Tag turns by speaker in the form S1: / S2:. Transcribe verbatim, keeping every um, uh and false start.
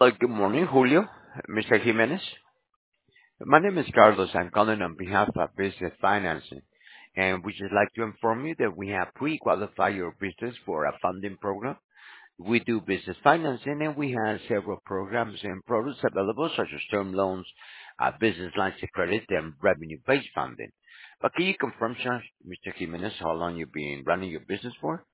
S1: Uh, Good morning, Julio, Mister Jimenez. My name is Carlos. I'm calling on behalf of Business Financing, and we just like to inform you that we have pre-qualified your business for a funding program. We do business financing, and we have several programs and products available, such as term loans, uh, business lines of credit, and revenue-based funding. But can you confirm, sir, Mister Jimenez, how long you've been running your business for?